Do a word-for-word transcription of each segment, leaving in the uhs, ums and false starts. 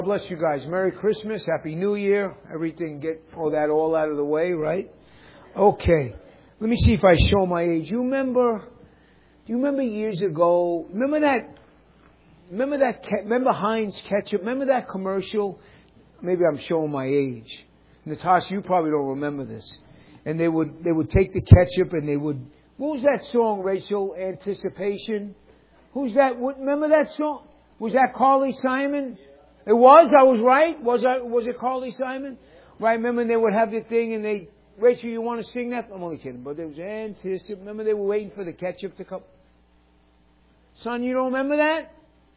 Bless you guys. Merry Christmas. Happy New Year. Everything, get all that all out of the way, right? Okay. Let me see if I show my age. You remember, do you remember years ago, remember that, remember that, remember Heinz ketchup? Remember that commercial? Maybe I'm showing my age. Natasha, you probably don't remember this. And they would, they would take the ketchup and they would, what was that song, Rachel? Anticipation? Who's that? What, remember that song? Was that Carly Simon? It was? I was right? Was I, was it Carly Simon? Right, remember they would have the thing and they, Rachel, you want to sing that? I'm only kidding, but there was anticipation. Remember they were waiting for the ketchup to come? Son, you don't remember that?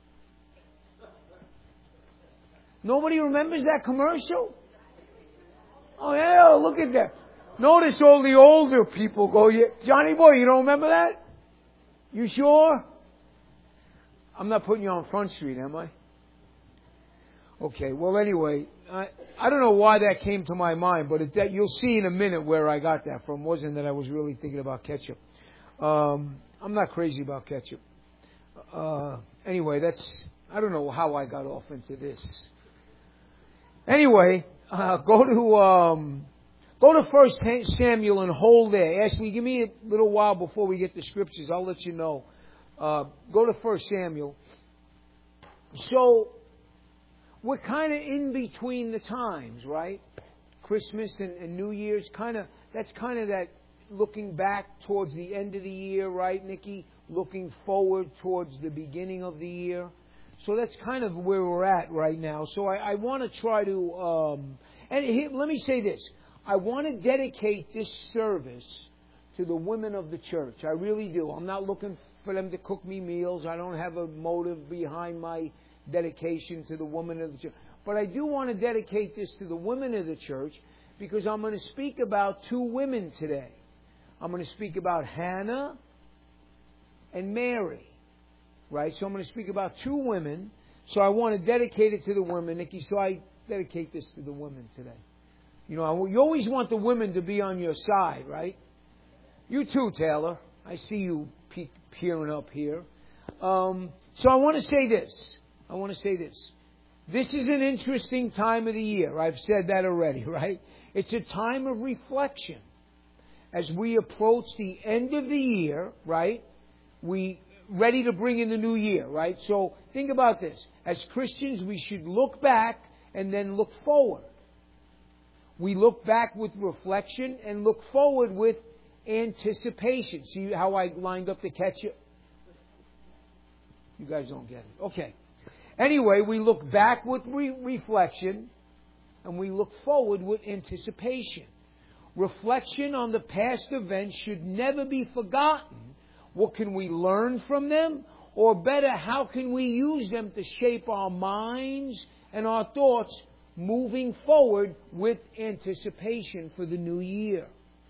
Nobody remembers that commercial? Oh yeah, look at that. Notice all the older people go, Johnny boy, you don't remember that? You sure? I'm not putting you on Front Street, am I? Okay, well anyway, I, I don't know why that came to my mind, but it, that, you'll see in a minute where I got that from. It wasn't that I was really thinking about ketchup. Um, I'm not crazy about ketchup. Uh, anyway, that's, I don't know how I got off into this. Anyway, uh, go to, um, go to First Samuel and hold there. Ashley, give me a little while before we get the scriptures. I'll let you know. Uh, go to First Samuel. So, we're kind of in between the times, right? Christmas and, and New Year's, kind of, that's kind of that looking back towards the end of the year, right, Nikki? Looking forward towards the beginning of the year. So that's kind of where we're at right now. So I, I want to try to, um, and here, let me say this. I want to dedicate this service to the women of the church. I really do. I'm not looking for them to cook me meals. I don't have a motive behind my dedication to the women of the church. But I do want to dedicate this to the women of the church because I'm going to speak about two women today. I'm going to speak about Hannah and Mary. Right? So I'm going to speak about two women. So I want to dedicate it to the women, Nikki. So I dedicate this to the women today. You know, you always want the women to be on your side, right? You too, Taylor. I see you pe- peering up here. Um, so I want to say this. I want to say this. This is an interesting time of the year. I've said that already, right? It's a time of reflection. As we approach the end of the year, right? We ready to bring in the new year, right? So think about this. As Christians, we should look back and then look forward. We look back with reflection and look forward with anticipation. See how I lined up the ketchup? You guys don't get it. Okay. Anyway, we look back with re- reflection and we look forward with anticipation. Reflection on the past events should never be forgotten. What can we learn from them? Or better, how can we use them to shape our minds and our thoughts moving forward with anticipation for the new year?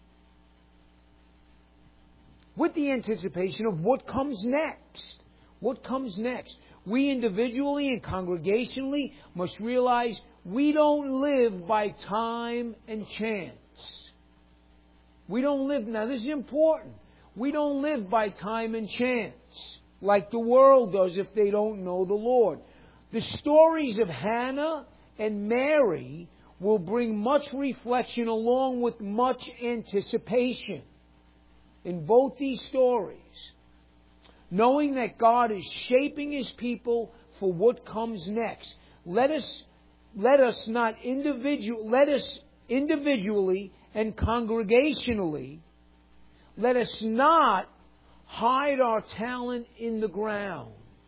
With the anticipation of what comes next. What comes next? We individually and congregationally must realize we don't live by time and chance. We don't live, now this is important, we don't live by time and chance like the world does if they don't know the Lord. The stories of Hannah and Mary will bring much reflection along with much anticipation in both these stories. Knowing that God is shaping His people for what comes next. Let us, let us not individual, let us individually and congregationally, let us not hide our talent in the ground.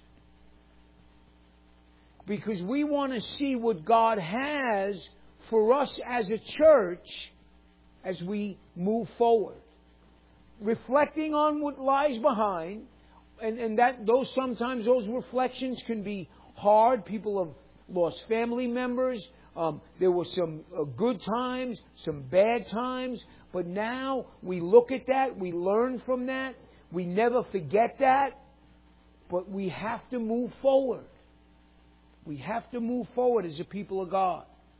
Because we want to see what God has for us as a church as we move forward. Reflecting on what lies behind. And, and that those sometimes those reflections can be hard. People have lost family members. Um, there were some uh, good times, some bad times. But now we look at that. We learn from that. We never forget that. But we have to move forward. We have to move forward as a people of God.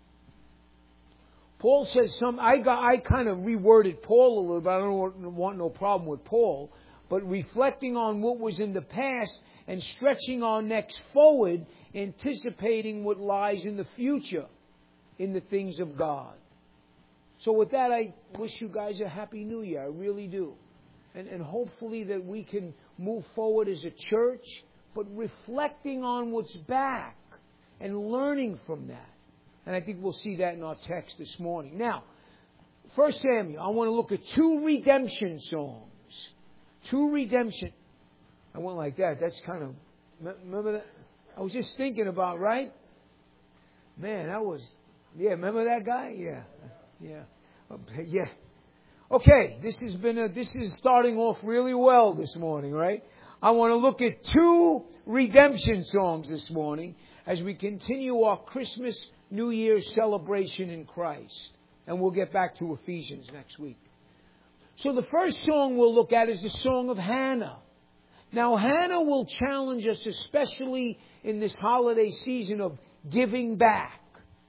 Paul says some. I got. I kind of reworded Paul a little bit. I don't want, want no problem with Paul. But reflecting on what was in the past and stretching our necks forward anticipating what lies in the future in the things of God. So with that, I wish you guys a Happy New Year. I really do. And, and hopefully that we can move forward as a church, but reflecting on what's back and learning from that. And I think we'll see that in our text this morning. Now, First Samuel, I want to look at two redemption songs. Two redemption. I went like that. That's kind of, remember that? I was just thinking about, right? Man, that was, yeah, remember that guy? Yeah, yeah, yeah. Okay, this has been a, this is starting off really well this morning, right? I want to look at two redemption songs this morning as we continue our Christmas, New Year's celebration in Christ. And we'll get back to Ephesians next week. So the first song we'll look at is the song of Hannah. Now, Hannah will challenge us, especially in this holiday season, of giving back.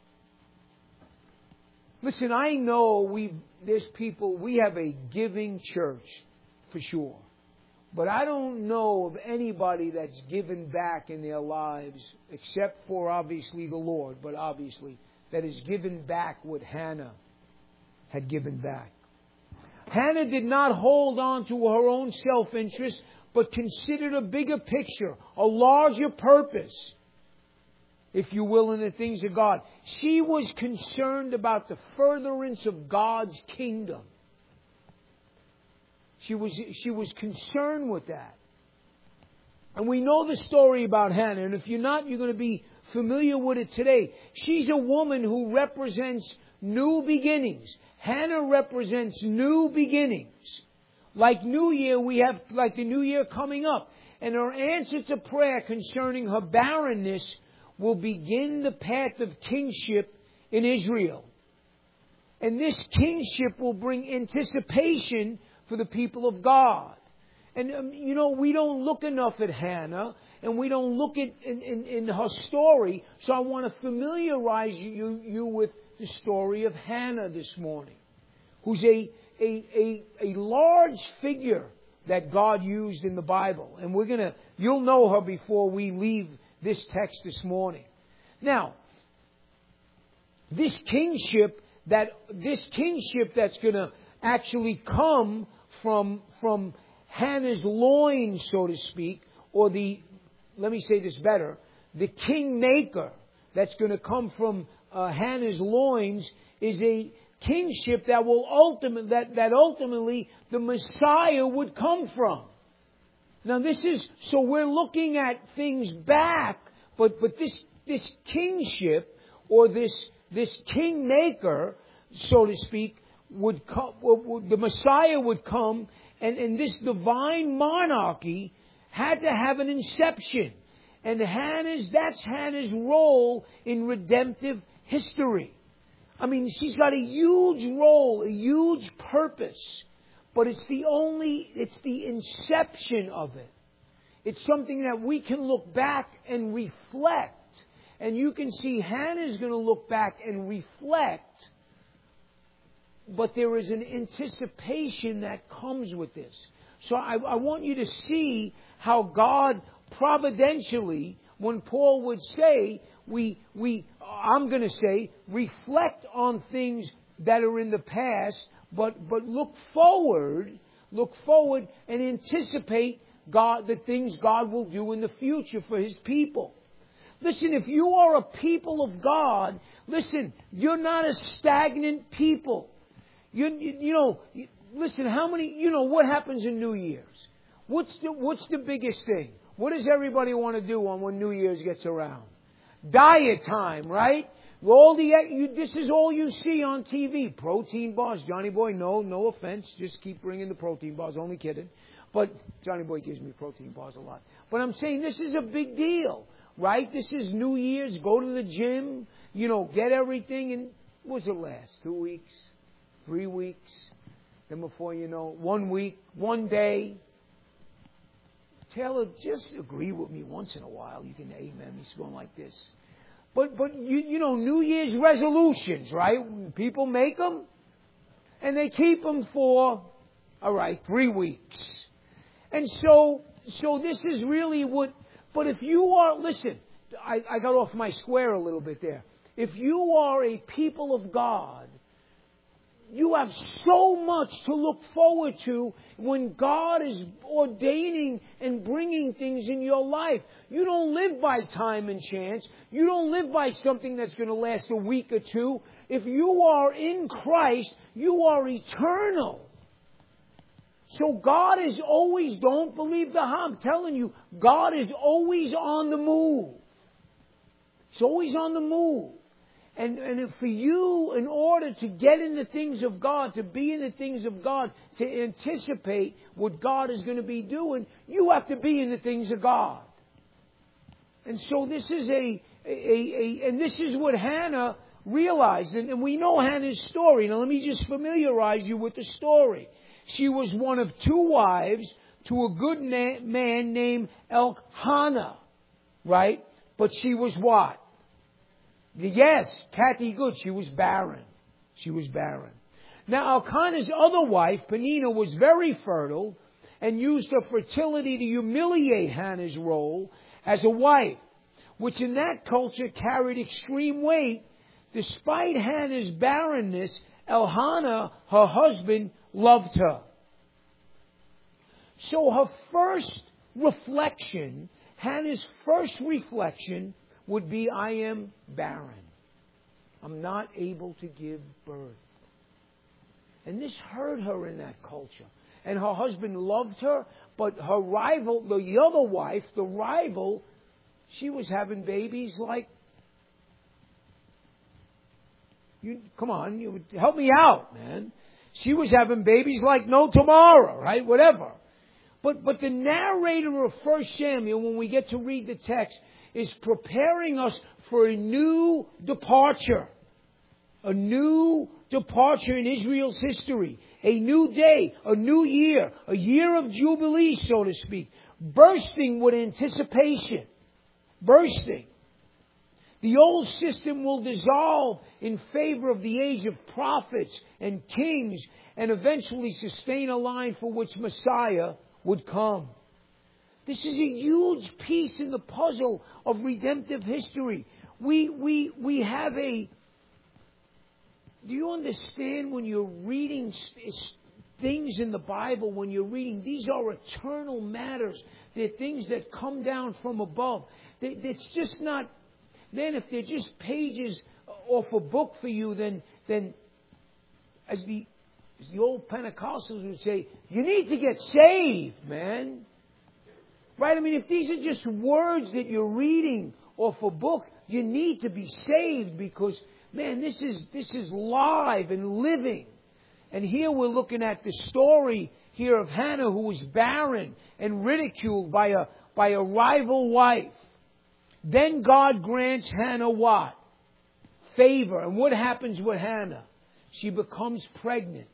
Listen, I know we there's people, we have a giving church, for sure. But I don't know of anybody that's given back in their lives, except for obviously the Lord, but obviously, that has given back what Hannah had given back. Hannah did not hold on to her own self-interest, but considered a bigger picture, a larger purpose, if you will, in the things of God. She was concerned about the furtherance of God's kingdom. She was, she was concerned with that. And we know the story about Hannah, and if you're not, you're going to be familiar with it today. She's a woman who represents new beginnings. Hannah represents new beginnings. Like New Year, we have like the New Year coming up. And her answer to prayer concerning her barrenness will begin the path of kingship in Israel. And this kingship will bring anticipation for the people of God. And, um, you know, we don't look enough at Hannah, and we don't look at in, in, in her story. So I want to familiarize you, you with the story of Hannah this morning, who's a, a, a, a large figure that God used in the Bible. And we're going to, you'll know her before we leave this text this morning. Now, this kingship, that, this kingship that's going to actually come from, from Hannah's loins, so to speak, or the, let me say this better, the kingmaker that's going to come from uh, Hannah's loins is a kingship that will ultimate, that, that ultimately the Messiah would come from. Now this is, so we're looking at things back, but, but this, this kingship, or this, this kingmaker, so to speak, would come, would, the Messiah would come, and, and this divine monarchy had to have an inception. And Hannah's, that's Hannah's role in redemptive history. I mean, she's got a huge role, a huge purpose, but it's the only, it's the inception of it. It's something that we can look back and reflect. And you can see Hannah's going to look back and reflect, but there is an anticipation that comes with this. So I, I want you to see how God providentially, when Paul would say, we, we, I'm going to say, reflect on things that are in the past, but, but look forward, look forward and anticipate God, the things God will do in the future for His people. Listen, if you are a people of God, listen, you're not a stagnant people. You, you, you know, listen, how many, you know, what happens in New Year's? What's the, what's the biggest thing? What does everybody want to do on when New Year's gets around? Diet time, right? All the, you, this is all you see on T V. Protein bars. Johnny Boy, no, no offense. Just keep bringing the protein bars. Only kidding. But Johnny Boy gives me protein bars a lot. But I'm saying this is a big deal, right? This is New Year's. Go to the gym, you know, get everything. And what does it last? Two weeks? Three weeks? Then before you know, one week, one day. Taylor, just agree with me once in a while. You can amen me. It's going like this. But, but you, you know, New Year's resolutions, right? People make them, and they keep them for, all right, three weeks. And so, so this is really what, but if you are, listen, I, I got off my square a little bit there. If you are a people of God, you have so much to look forward to when God is ordaining and bringing things in your life. You don't live by time and chance. You don't live by something that's going to last a week or two. If you are in Christ, you are eternal. So God is always, don't believe the hype. I'm telling you, God is always on the move. He's always on the move. And, and for you, in order to get in the things of God, to be in the things of God, to anticipate what God is going to be doing, you have to be in the things of God. And so this is a, a, a, a and this is what Hannah realized. And, and we know Hannah's story. Now let me just familiarize you with the story. She was one of two wives to a good na- man named Elkanah, right? But she was what? Yes, Kathy Good, she was barren. She was barren. Now Elkanah's other wife, Peninnah, was very fertile and used her fertility to humiliate Hannah's role as a wife, which in that culture carried extreme weight. Despite Hannah's barrenness, Elkanah, her husband, loved her. So her first reflection, Hannah's first reflection would be, I am barren. I'm not able to give birth. And this hurt her in that culture. And her husband loved her, but her rival, the other wife, the rival, she was having babies like, you, come on, you help me out, man. She was having babies like no tomorrow, right? Whatever. But but the narrator of First Samuel, when we get to read the text, is preparing us for a new departure. A new departure in Israel's history. A new day, a new year, a year of jubilee, so to speak. Bursting with anticipation. Bursting. The old system will dissolve in favor of the age of prophets and kings and eventually sustain a line for which Messiah would come. This is a huge piece in the puzzle of redemptive history. We, we, we have a... Do you understand when you're reading things in the Bible, when you're reading, these are eternal matters. They're things that come down from above. They, it's just not... Man, if they're just pages off a book for you, then, then as the as the old Pentecostals would say, you need to get saved, man. Right? I mean, if these are just words that you're reading off a book, you need to be saved because, man, this is this is live and living. And here we're looking at the story here of Hannah, who was barren and ridiculed by a by a rival wife. Then God grants Hannah what? Favor. And what happens with Hannah? She becomes pregnant.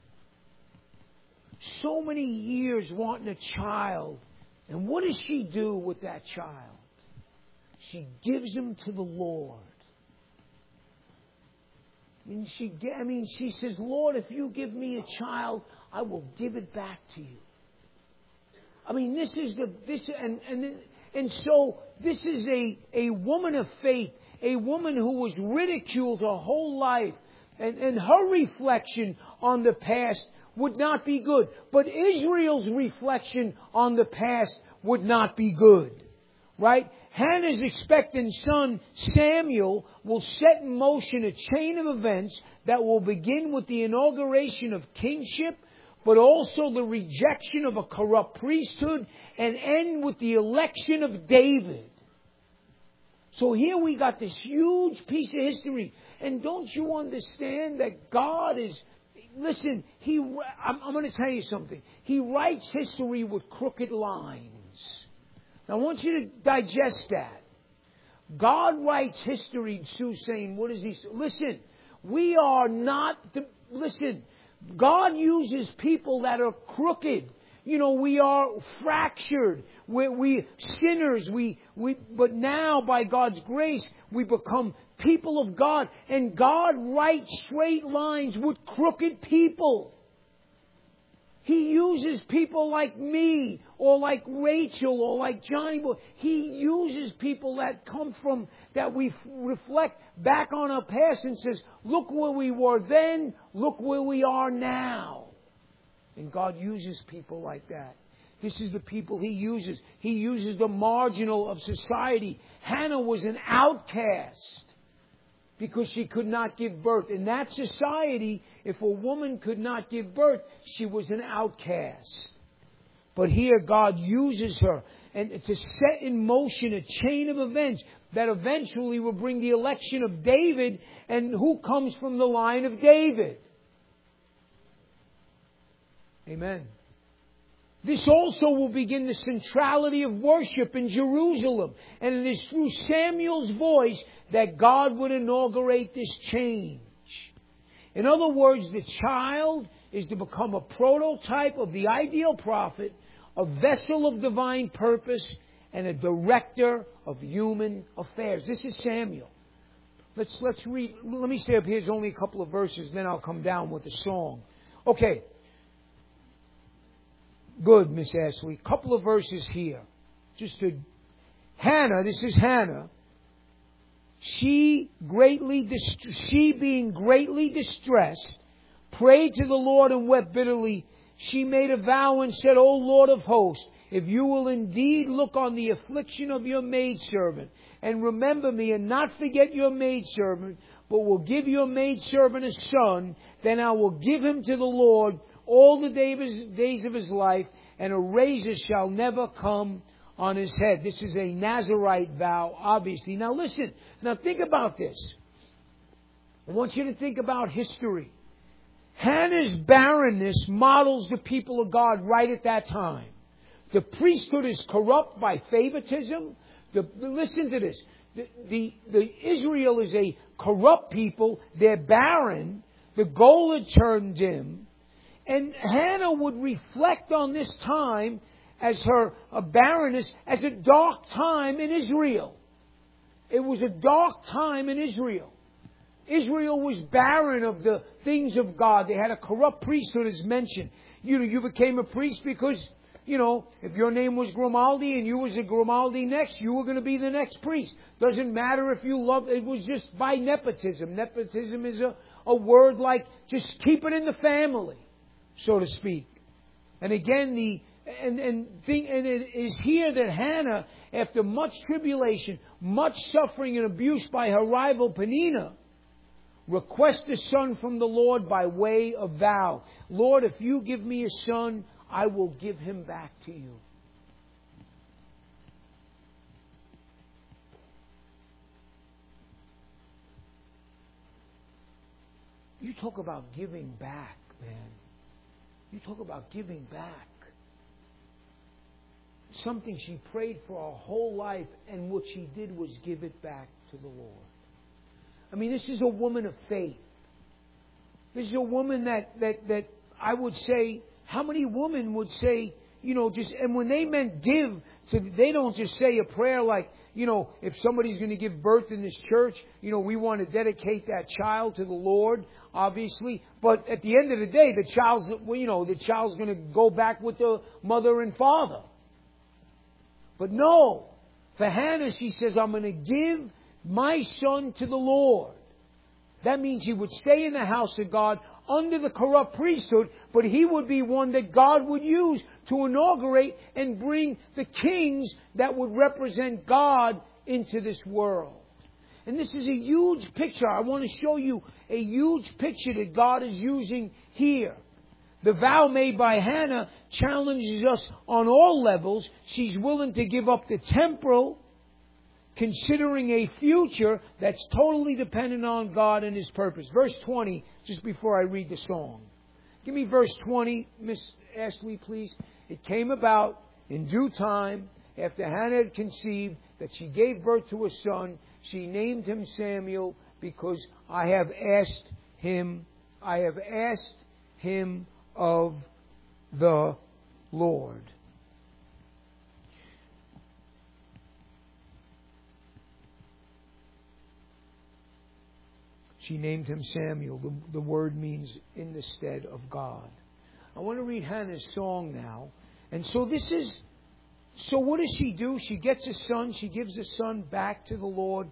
So many years wanting a child. And what does she do with that child? She gives him to the Lord. I mean, she, I mean, she says, Lord, if you give me a child, I will give it back to you. I mean, this is the, this, and, and, and so this is a, a woman of faith, a woman who was ridiculed her whole life, and, and her reflection on the past would not be good. But Israel's reflection on the past would not be good. Right? Hannah's expectant son, Samuel, will set in motion a chain of events that will begin with the inauguration of kingship, but also the rejection of a corrupt priesthood, and end with the election of David. So here we got this huge piece of history. And don't you understand that God is... Listen, he, I'm, I'm going to tell you something. He writes history with crooked lines. Now, I want you to digest that. God writes history, Sue, saying, what is he... Listen, we are not... The, listen, God uses people that are crooked. You know, we are fractured. We're, we sinners. We, we, but now, by God's grace, we become people of God. And God writes straight lines with crooked people. He uses people like me, or like Rachel, or like Johnny Boy. He uses people that come from, that we reflect back on our past and says, look where we were then, look where we are now. And God uses people like that. This is the people He uses. He uses the marginal of society. Hannah was an outcast because she could not give birth. In that society, if a woman could not give birth, she was an outcast. But here God uses her and to set in motion a chain of events that eventually will bring the election of David. And who comes from the line of David? Amen. This also will begin the centrality of worship in Jerusalem. And it is through Samuel's voice that God would inaugurate this change. In other words, the child is to become a prototype of the ideal prophet, a vessel of divine purpose, and a director of human affairs. This is Samuel. Let's, let's read. Let me stay up here. There's only a couple of verses, then I'll come down with a song. Okay. Good, Miss Ashley. Couple of verses here. Just to Hannah, this is Hannah. She greatly, dist- she being greatly distressed, prayed to the Lord and wept bitterly. She made a vow and said, O Lord of hosts, if you will indeed look on the affliction of your maidservant and remember me and not forget your maidservant, but will give your maidservant a son, then I will give him to the Lord all the days of his life, and a razor shall never come on his head. This is a Nazirite vow, obviously. Now listen, now think about this. I want you to think about history. Hannah's barrenness models the people of God right at that time. The priesthood is corrupt by favoritism. The, listen to this. The, the, the Israel is a corrupt people. They're barren. The goal had turned dim. And Hannah would reflect on this time as her a barrenness as a dark time in Israel. It was a dark time in Israel. Israel was barren of the things of God. They had a corrupt priesthood, as mentioned. You, you became a priest because, you know, if your name was Grimaldi and you was a Grimaldi next, you were going to be the next priest. Doesn't matter if you love, it was just by nepotism. Nepotism is a, a word like just keep it in the family, so to speak. And again, the and and thing and it is here that Hannah, after much tribulation, much suffering and abuse by her rival Peninnah, requests a son from the Lord by way of vow. Lord, if you give me a son, I will give him back to you. You talk about giving back, man. You talk about giving back. Something she prayed for her whole life, and what she did was give it back to the Lord. I mean, this is a woman of faith. This is a woman that, that, that I would say, how many women would say, you know, just, and when they meant give, so they don't just say a prayer like, you know, if somebody's going to give birth in this church, you know, we want to dedicate that child to the Lord, obviously. But at the end of the day, the child's, you know, the child's going to go back with the mother and father. But no, for Hannah, she says, I'm going to give my son to the Lord. That means he would stay in the house of God under the corrupt priesthood, but he would be one that God would use to inaugurate and bring the kings that would represent God into this world. And this is a huge picture. I want to show you a huge picture that God is using here. The vow made by Hannah challenges us on all levels. She's willing to give up the temporal, considering a future that's totally dependent on God and His purpose. Verse twenty, just before I read the song. Give me verse twenty, Miss Ashley, please. It came about in due time, after Hannah had conceived, that she gave birth to a son. She named him Samuel, because I have asked him, I have asked him of the Lord. She named him Samuel. The, the word means in the stead of God. I want to read Hannah's song now. And so this is, so what does she do? She gets a son. She gives the son back to the Lord.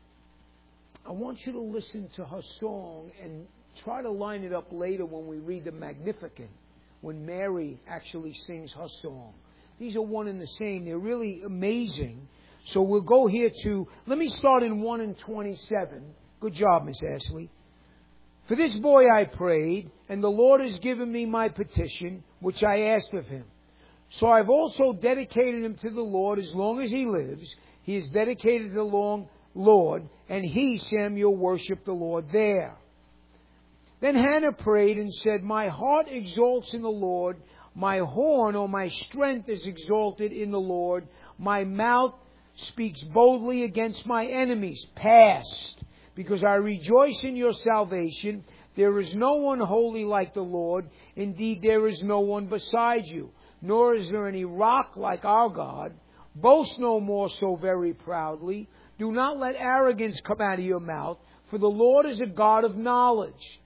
I want you to listen to her song and try to line it up later when we read the Magnificat, when Mary actually sings her song. These are one and the same. They're really amazing. So we'll go here to, let me start in one and twenty-seven. Good job, Miss Ashley. For this boy I prayed, and the Lord has given me my petition, which I asked of him. So I've also dedicated him to the Lord as long as he lives. He is dedicated to the long Lord, and he, Samuel, worshiped the Lord there. Then Hannah prayed and said, my heart exalts in the Lord. My horn or my strength is exalted in the Lord. My mouth speaks boldly against my enemies. Past. Because I rejoice in your salvation. There is no one holy like the Lord. Indeed, there is no one beside you. Nor is there any rock like our God. Boast no more so very proudly. Do not let arrogance come out of your mouth. For the Lord is a God of knowledge.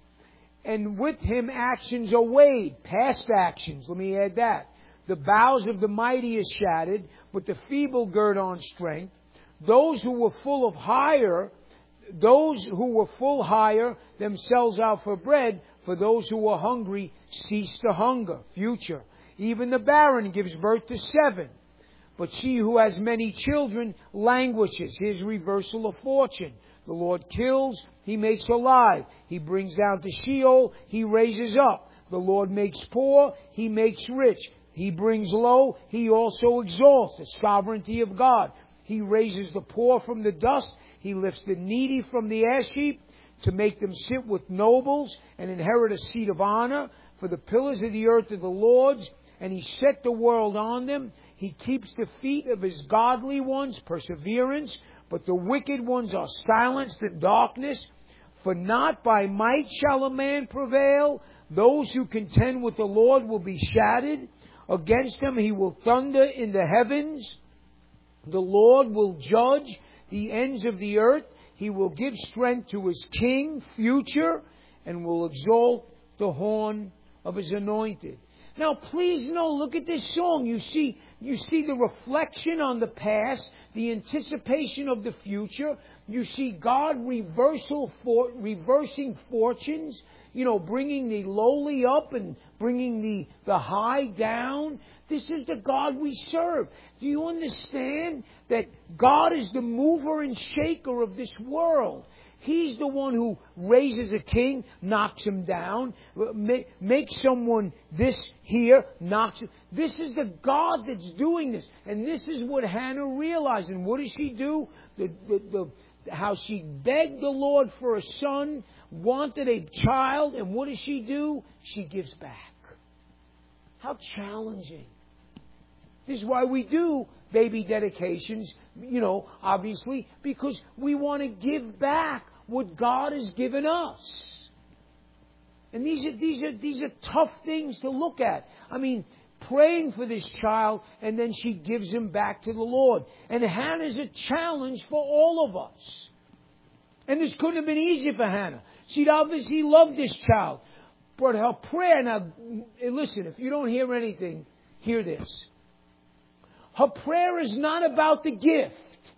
And with him actions are weighed. Past actions. Let me add that. The bows of the mighty is shattered, but the feeble gird on strength. Those who were full of hire, those who were full hire themselves out for bread. For those who were hungry cease to hunger. Future. Even the barren gives birth to seven. But she who has many children languishes. His reversal of fortune. The Lord kills, He makes alive. He brings down to Sheol, He raises up. The Lord makes poor, He makes rich. He brings low, He also exalts. The sovereignty of God. He raises the poor from the dust. He lifts the needy from the ash heap to make them sit with nobles and inherit a seat of honor. For the pillars of the earth are the Lord's, and He set the world on them. He keeps the feet of His godly ones, perseverance. But the wicked ones are silenced in darkness. For not by might shall a man prevail. Those who contend with the Lord will be shattered. Against them He will thunder in the heavens. The Lord will judge the ends of the earth. He will give strength to His king, future, and will exalt the horn of His anointed. Now, please know, look at this song. You see, you see the reflection on the past, the anticipation of the future. You see God reversal for, reversing fortunes, you know, bringing the lowly up and bringing the, the high down. This is the God we serve. Do you understand that God is the mover and shaker of this world? He's the one who raises a king, knocks him down, makes someone this here, knocks him. This is the God that's doing this. And this is what Hannah realized. And what does she do? The, the, the, how she begged the Lord for a son, wanted a child, and what does she do? She gives back. How challenging. This is why we do baby dedications, you know, obviously, because we want to give back what God has given us. And these are, these are, these are tough things to look at. I mean, praying for this child, and then she gives him back to the Lord. And Hannah's a challenge for all of us. And this couldn't have been easy for Hannah. She'd obviously loved this child. But her prayer, now, listen, if you don't hear anything, hear this. Her prayer is not about the gift.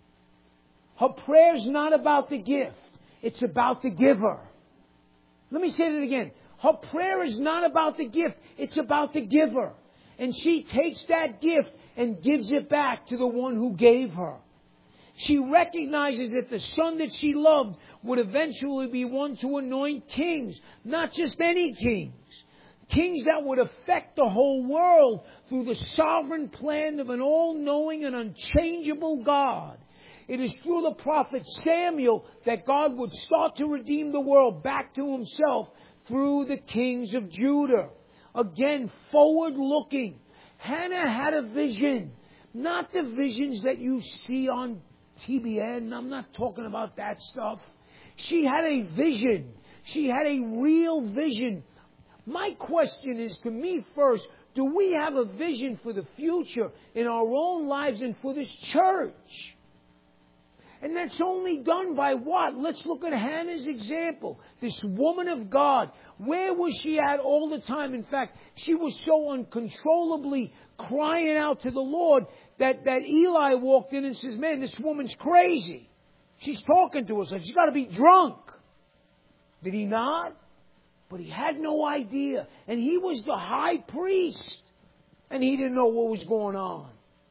Her prayer is not about the gift. It's about the giver. Let me say that again. Her prayer is not about the gift. It's about the giver. And she takes that gift and gives it back to the one who gave her. She recognizes that the son that she loved would eventually be one to anoint kings. Not just any kings. Kings that would affect the whole world through the sovereign plan of an all-knowing and unchangeable God. It is through the prophet Samuel that God would start to redeem the world back to Himself through the kings of Judah. Again, forward-looking. Hannah had a vision. Not the visions that you see on T B N. I'm not talking about that stuff. She had a vision. She had a real vision. My question is to me first, do we have a vision for the future in our own lives and for this church? And that's only done by what? Let's look at Hannah's example. This woman of God. Where was she at all the time? In fact, she was so uncontrollably crying out to the Lord that, that Eli walked in and says, man, this woman's crazy. She's talking to us. She's got to be drunk. Did he not? But he had no idea. And he was the high priest. And he didn't know what was going on.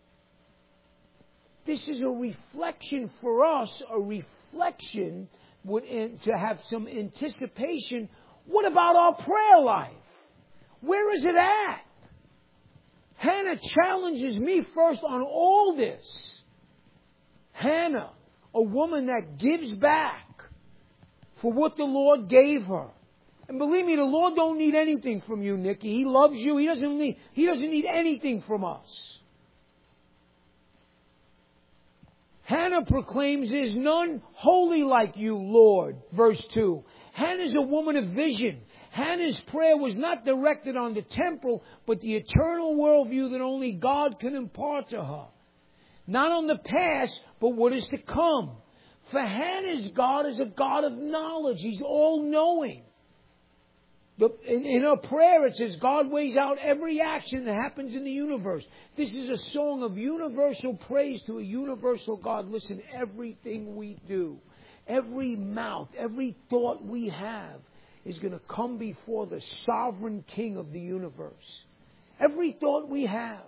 This is a reflection for us, a reflection would, to have some anticipation. What about our prayer life? Where is it at? Hannah challenges me first on all this. Hannah, a woman that gives back for what the Lord gave her. And believe me, the Lord don't need anything from you, Nikki. He loves you. He doesn't need, He doesn't need anything from us. Hannah proclaims, there's none holy like you, Lord. Verse two. Hannah's a woman of vision. Hannah's prayer was not directed on the temporal, but the eternal worldview that only God can impart to her. Not on the past, but what is to come. For Hannah's God is a God of knowledge. He's all-knowing. In, in her prayer it says God weighs out every action that happens in the universe. This is a song of universal praise to a universal God. Listen, everything we do, every mouth, every thought we have is going to come before the sovereign King of the universe. Every thought we have.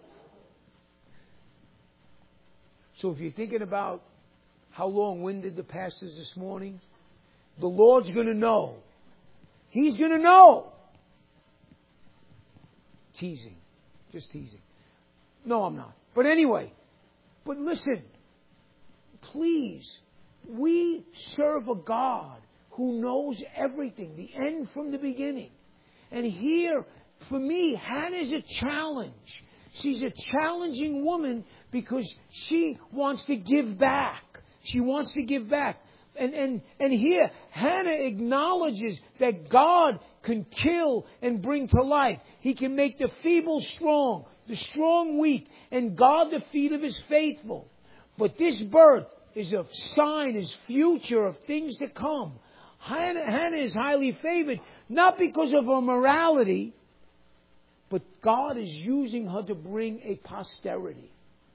So if you're thinking about how long-winded the pastor's this morning, the Lord's going to know. He's going to know. Teasing. Just teasing. No, I'm not. But anyway. But listen. Please. We serve a God who knows everything. The end from the beginning. And here, for me, Hannah's a challenge. She's a challenging woman because she wants to give back. She wants to give back. And, and, and here, Hannah acknowledges that God can kill and bring to life. He can make the feeble strong, the strong weak, and guard the feet of His faithful. But this birth is a sign, is future of things to come. Hannah, Hannah is highly favored, not because of her morality, but God is using her to bring a posterity.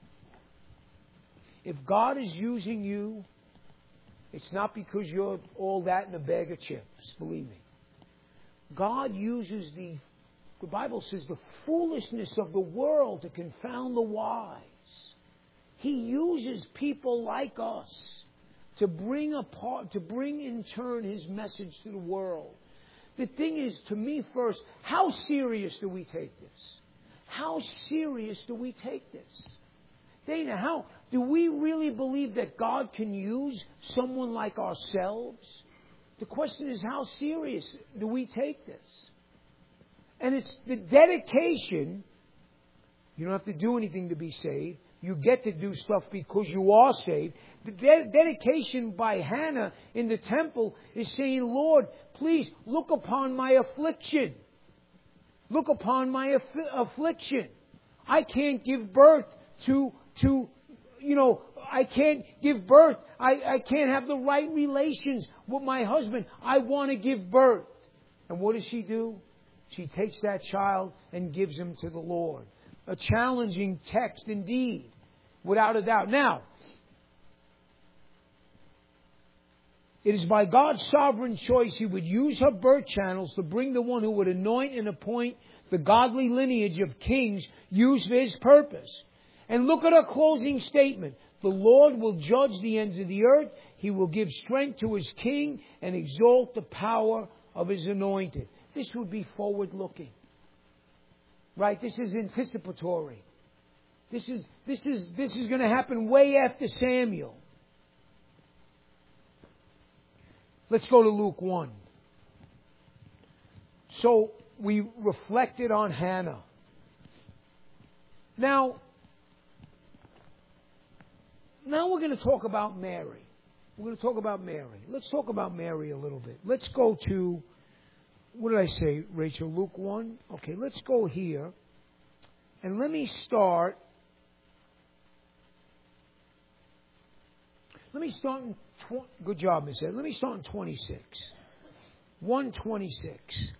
If God is using you, it's not because you're all that in a bag of chips, believe me. God uses the, the Bible says, the foolishness of the world to confound the wise. He uses people like us to bring apart, to bring in turn His message to the world. The thing is, to me first, how serious do we take this? How serious do we take this? Dana, how do we really believe that God can use someone like ourselves? The question is, how serious do we take this? And it's the dedication. You don't have to do anything to be saved. You get to do stuff because you are saved. The de- dedication by Hannah in the temple is saying, Lord, please look upon my affliction. Look upon my aff- affliction. I can't give birth to To, you know, I can't give birth. I, I can't have the right relations with my husband. I want to give birth. And what does she do? She takes that child and gives him to the Lord. A challenging text indeed, without a doubt. Now, it is by God's sovereign choice He would use her birth channels to bring the one who would anoint and appoint the godly lineage of kings used for His purpose. And look at our closing statement. The Lord will judge the ends of the earth. He will give strength to His king and exalt the power of His anointed. This would be forward-looking. Right? This is anticipatory. This is, this is, this is going to happen way after Samuel. Let's go to Luke one. So, we reflected on Hannah. Now, Now we're going to talk about Mary. We're going to talk about Mary. Let's talk about Mary a little bit. Let's go to, what did I say, Rachel? Luke one? Okay, let's go here. And let me start. Let me start in, tw- good job, Miss Ed. Let me start in twenty-six. one twenty-six.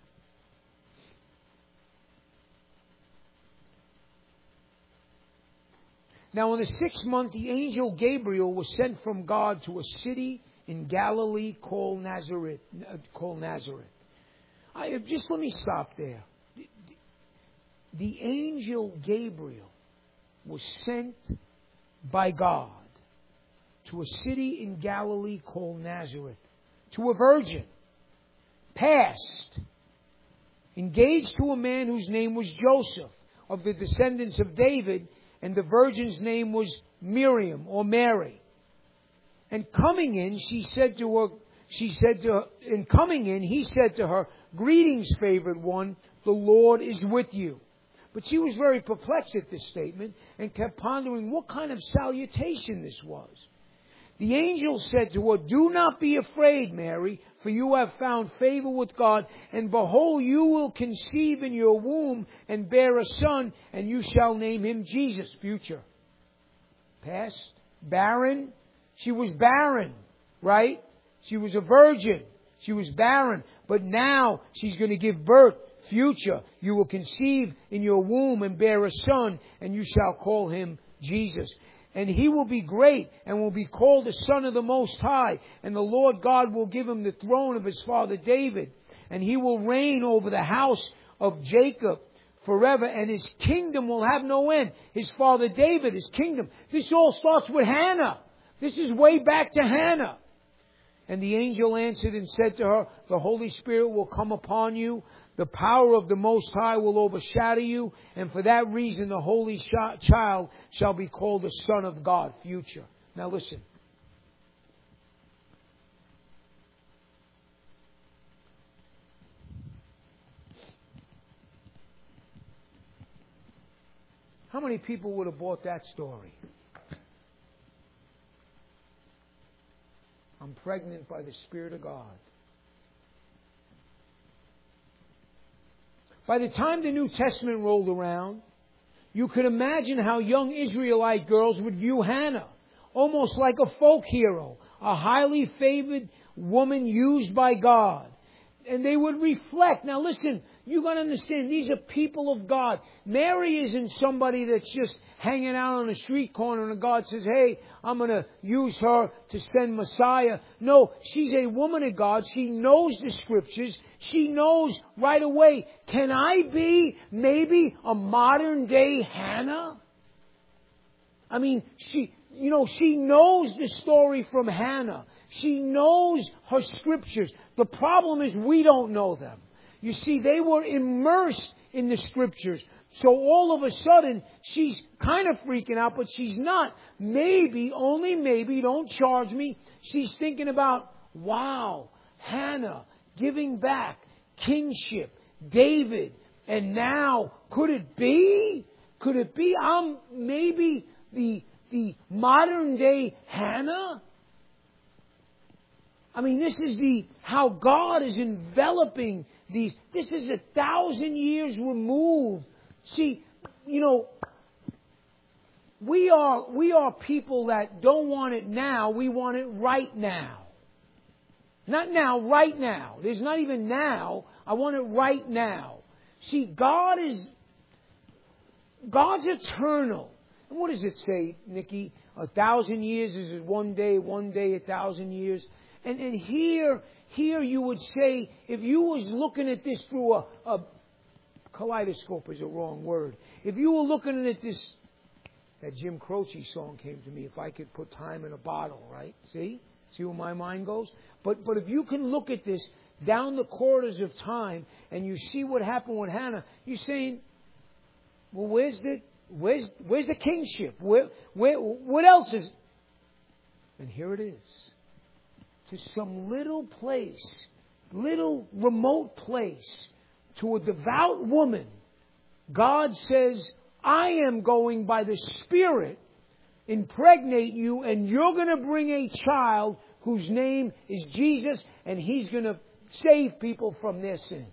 Now in the sixth month, the angel Gabriel was sent from God to a city in Galilee called Nazareth. Called Nazareth. I, just let me stop there. The, the angel Gabriel was sent by God to a city in Galilee called Nazareth, to a virgin, past, engaged to a man whose name was Joseph, of the descendants of David, and the virgin's name was Miriam or Mary. And coming in, she said to her, she said to her, in coming in, he said to her, "Greetings, favored one, the Lord is with you." But she was very perplexed at this statement and kept pondering what kind of salutation this was. The angel said to her, "Do not be afraid, Mary, for you have found favor with God, and behold, you will conceive in your womb and bear a son, and you shall name him Jesus." Future. Past. Barren. She was barren, right? She was a virgin. She was barren. But now she's going to give birth. Future. You will conceive in your womb and bear a son, and you shall call him Jesus. And he will be great and will be called the Son of the Most High. And the Lord God will give him the throne of his father David. And he will reign over the house of Jacob forever. And his kingdom will have no end. His father David, his kingdom. This all starts with Hannah. This is way back to Hannah. And the angel answered and said to her, "The Holy Spirit will come upon you. The power of the Most High will overshadow you, and for that reason the Holy Child shall be called the Son of God." Future. Now listen. How many people would have bought that story? I'm pregnant by the Spirit of God. By the time the New Testament rolled around, you could imagine how young Israelite girls would view Hannah, almost like a folk hero, a highly favored woman used by God. And they would reflect. Now listen, you got to understand, these are people of God. Mary isn't somebody that's just hanging out on a street corner and God says, "Hey, I'm going to use her to send Messiah." No, she's a woman of God. She knows the Scriptures. She knows right away, can I be maybe a modern day Hannah? I mean, she, you know, she knows the story from Hannah. She knows her Scriptures. The problem is we don't know them. You see, they were immersed in the Scriptures. So all of a sudden, she's kind of freaking out, but she's not. Maybe, only maybe, don't charge me. She's thinking about, wow, Hannah giving back, kingship, David, and now, could it be? Could it be I'm maybe the, the modern day Hannah? I mean, this is the how God is enveloping these. This is a thousand years removed. See, you know, we are we are people that don't want it now. We want it right now. Not now, right now. There's not even now. I want it right now. See, God is God's eternal. And what does it say, Nikki? A thousand years is one day, one day a thousand years. And, and here, here you would say, if you was looking at this through a, a kaleidoscope is a wrong word. If you were looking at this, that Jim Croce song came to me, if I could put time in a bottle, right? See? See where my mind goes? But, but if you can look at this down the corridors of time and you see what happened with Hannah, you're saying, well, where's the, where's, where's the kingship? Where, where, what else is? And here it is. To some little place, little remote place, to a devout woman, God says, I am going by the Spirit, impregnate you, and you're going to bring a child whose name is Jesus, and He's going to save people from their sins.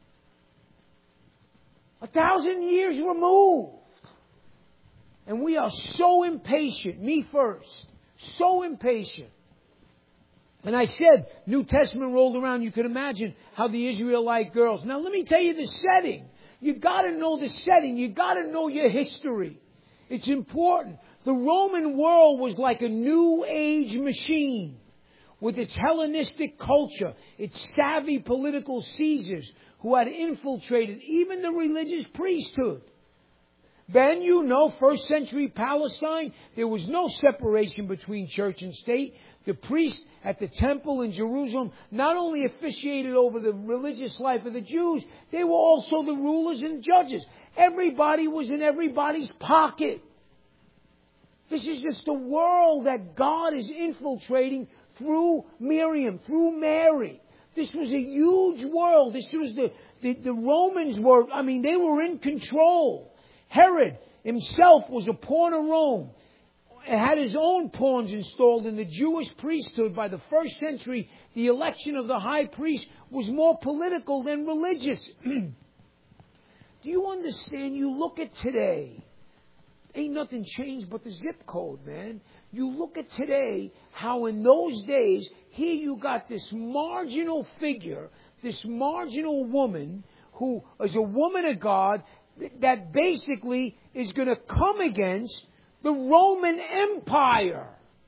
A thousand years removed. And we are so impatient, me first, So impatient. And I said, New Testament rolled around, you can imagine how the Israelite girls. Now let me tell you the setting. You gotta know the setting. You gotta know your history. It's important. The Roman world was like a new age machine with its Hellenistic culture, its savvy political Caesars who had infiltrated even the religious priesthood. Ben, you know, first century Palestine, there was no separation between church and state. The priest at the temple in Jerusalem not only officiated over the religious life of the Jews, they were also the rulers and judges. Everybody was in everybody's pocket. This is just the world that God is infiltrating through Miriam, through Mary. This was a huge world. This was the, the, the Romans were, I mean, they were in control. Herod himself was a pawn of Rome. Had his own pawns installed in the Jewish priesthood. By the first century, the election of the high priest was more political than religious. Do you understand? You look at today. Ain't nothing changed but the zip code, man. You look at today, how in those days, here you got this marginal figure, this marginal woman, who is a woman of God, that basically is going to come against the Roman Empire.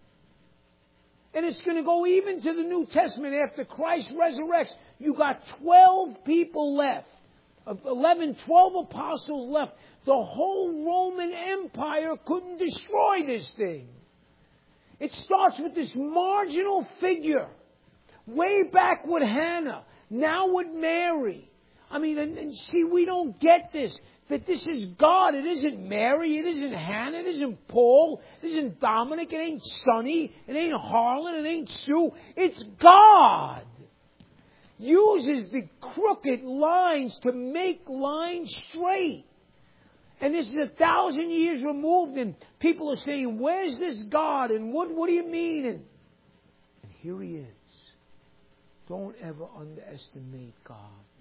And it's going to go even to the New Testament after Christ resurrects. You got twelve people left. eleven, twelve apostles left. The whole Roman Empire couldn't destroy this thing. It starts with this marginal figure. Way back with Hannah. Now with Mary. I mean, and, and see, we don't get this. That this is God. It isn't Mary. It isn't Hannah. It isn't Paul. It isn't Dominic. It ain't Sonny. It ain't Harlan. It ain't Sue. It's God. Uses the crooked lines to make lines straight. And this is a thousand years removed, and people are saying, where's this God? And what, what do you mean? And, and here he is. Don't ever underestimate God.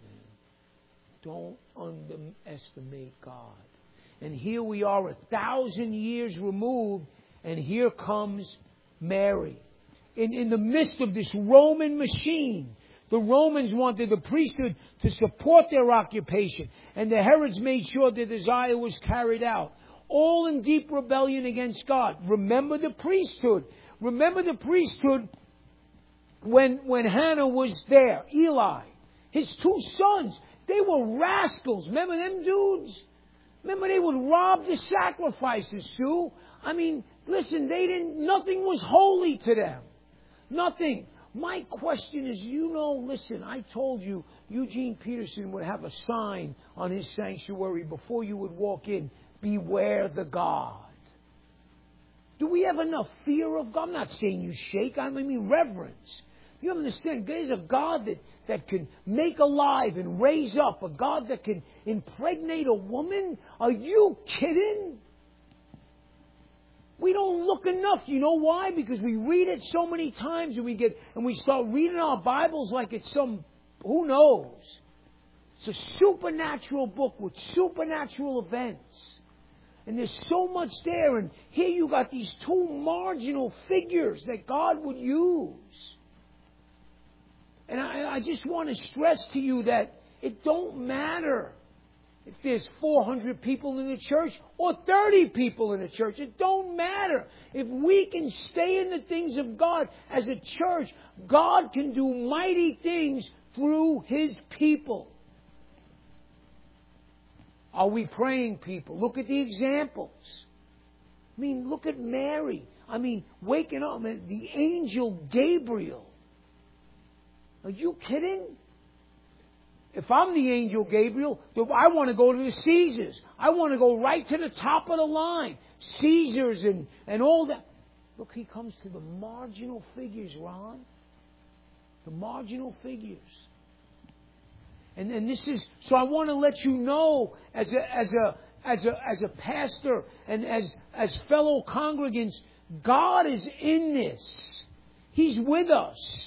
Don't underestimate God. And here we are a thousand years removed, and here comes Mary. In, in the midst of this Roman machine, the Romans wanted the priesthood to support their occupation, and the Herods made sure their desire was carried out. All in deep rebellion against God. Remember the priesthood. Remember the priesthood when, when Hannah was there. Eli, his two sons. They were rascals. Remember them dudes? Remember they would rob the sacrifices, Sue? I mean, listen, they didn't, nothing was holy to them. Nothing. My question is, you know, listen, I told you Eugene Peterson would have a sign on his sanctuary before you would walk in, beware the God. Do we have enough fear of God? I'm not saying you shake, I mean reverence. You understand, there's a God that, that can make alive and raise up. A God that can impregnate a woman? Are you kidding? We don't look enough. You know why? Because we read it so many times and we get and we start reading our Bibles like it's some, who knows? It's a supernatural book with supernatural events. And there's so much there. And here you got these two marginal figures that God would use. And I, I just want to stress to you that it don't matter if there's four hundred people in the church or thirty people in the church. It don't matter. If we can stay in the things of God as a church, God can do mighty things through His people. Are we praying people? Look at the examples. I mean, look at Mary. I mean, waking up, the angel Gabriel. Are you kidding? If I'm the angel Gabriel, I want to go to the Caesars. I want to go right to the top of the line. Caesars and, and all that. Look, he comes to the marginal figures, Ron. The marginal figures. And, and this is, so I want to let you know as a, as a, as a, as a pastor and as, as fellow congregants, God is in this. He's with us.